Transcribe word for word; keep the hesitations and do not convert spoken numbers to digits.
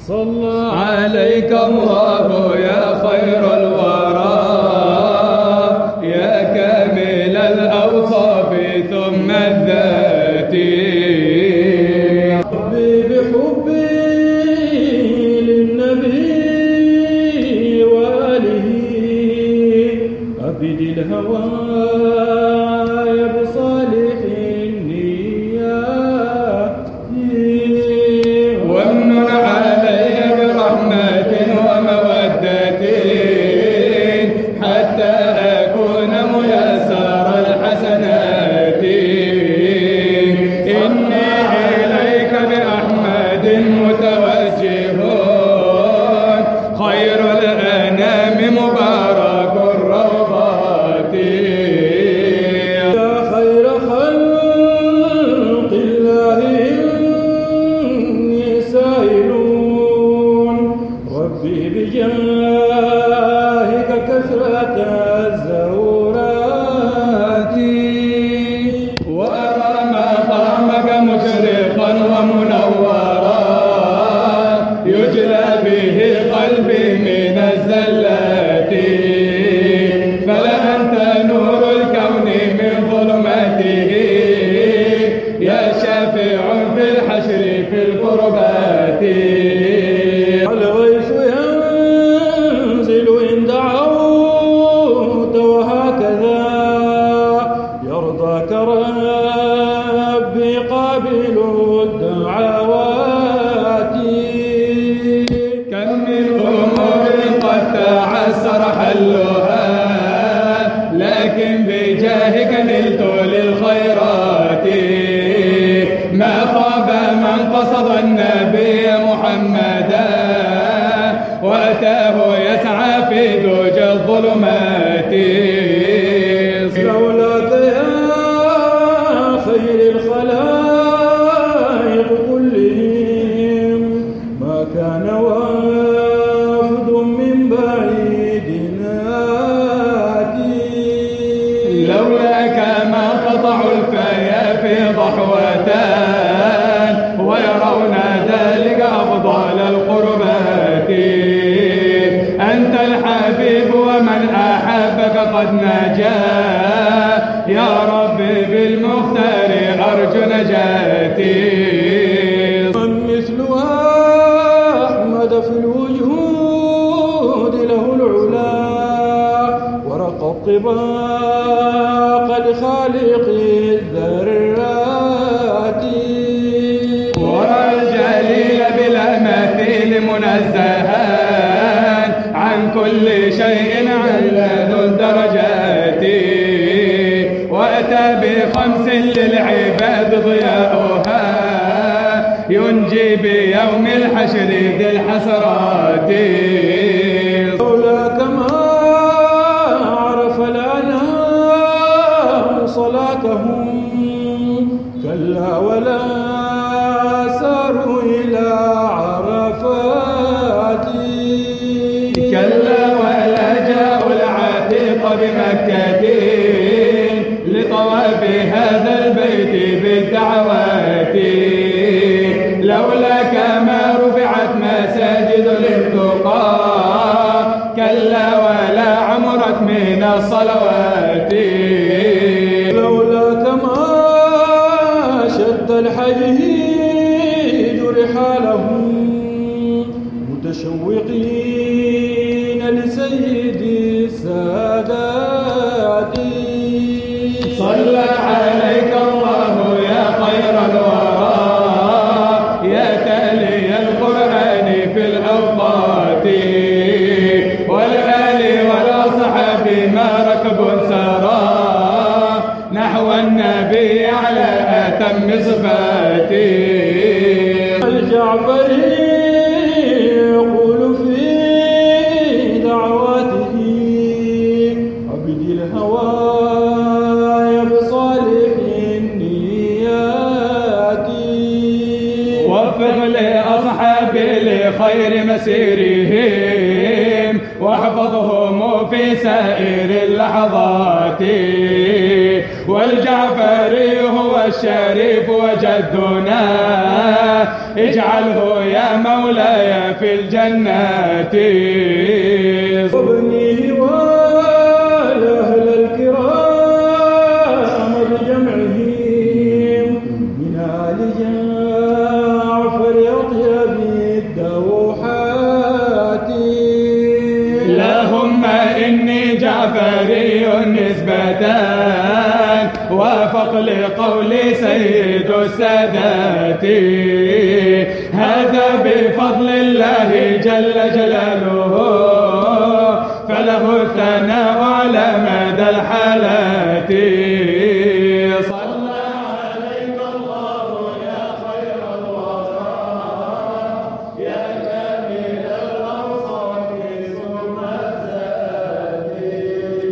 صلى عليك الله يا خير الورى يا كامل الأوصاف ثم الذات. ربي بحبي للنبي وآله أبد الهوى بصالح النيات وامنن علي برحمة ومودة حتى أكون ميسر الحسنات. إني إليك بأحمد متوجه خير الأنام مبارك الروضات. يا خير خلق الله إني سائل ربي بجاهك كثرة الزورات. وأرى مقامك مشرقا ومنورا يجلى به قلبي من الزلات. فلأنت نور الكون من ظلمته يا شافع في الحشر في القربات. الغيث ينزل إن دعوت وهكذا يرضاك ربي قابل الدعوات. كم من أمور قد تعسر حلها لكن بجاهك نلت للخيرات. ما خاب من قصد النبي محمدا وأتاه يسعى في دوج الظلمات. لولاك يا خير الخلائق كلهم ما كان وافد من بعيد آتي. لولاك ما قطعوا الفيا في ضحوتان ويرون ذلك أفضل القربات. أنت الحبيب ومن أحبك قد نجا يا ربي بالمختار أرجو نجاتي. من مثل أحمد في الوجود له العلا ورقى الطباق لخالق الذرات. ورى الجليل بلا مثيل منزها عن كل شيء على ذو الدرجات. وأتى بخمس للعباد ضياؤها ينجي بيوم الحشر ذي الحسرات. لولاك ما عرف الأنام صلاتهم كلا ولا ساروا إلى عرفات. كلا ولا جاءوا العتيق بمكة لطواف هذا البيت بالدعوات. لولاك ما رفعت مساجد للتقى كلا ولا عمرت من الصلوات. لولاك ما شد الحجيج رحالهم متشوقين لسيد السادات. صلى عليك الله يا خير الورى يا تالي القرآن في الأوقات. والآل والأصحاب ما ركب سرى نحو النبي على أتم صفاته. الجعفري يقول في دعواته عبد الهوى بصالح النيات. وفق لأصحابي لخير مسيرهم واحفظهم في سائر اللحظات. والجعفري هو الشريف وجدنا، اجعله يا مولاي في الجنات. وابنيه والأهل الكرام بجمعهم من آل جعفر أطيب الدوحات. اللهم إني جعفري نسبة وافق لقول سيد السادات، هذا بفضل الله جل جلاله، فله الثناء على مدى الحالات.